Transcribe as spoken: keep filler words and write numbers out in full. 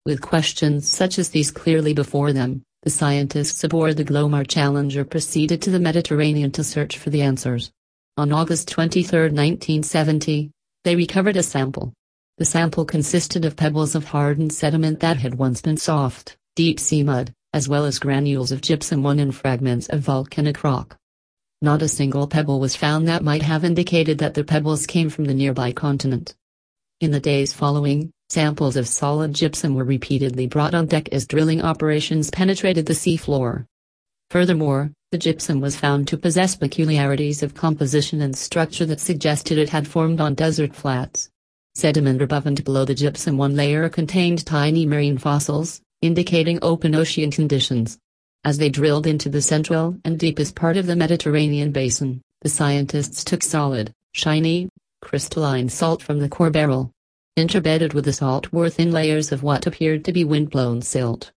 With questions such as these clearly before them, the scientists aboard the Glomar Challenger proceeded to the Mediterranean to search for the answers. On August twenty-third, nineteen seventy, they recovered a sample. The sample consisted of pebbles of hardened sediment that had once been soft, deep-sea mud, as well as granules of gypsum one and fragments of volcanic rock. Not a single pebble was found that might have indicated that the pebbles came from the nearby continent. In the days following, samples of solid gypsum were repeatedly brought on deck as drilling operations penetrated the seafloor. Furthermore, the gypsum was found to possess peculiarities of composition and structure that suggested it had formed on desert flats. Sediment above and below the gypsum one layer contained tiny marine fossils, indicating open ocean conditions. As they drilled into the central and deepest part of the Mediterranean basin, the scientists took solid, shiny, crystalline salt from the core barrel. Interbedded with the salt were thin layers of what appeared to be wind-blown silt,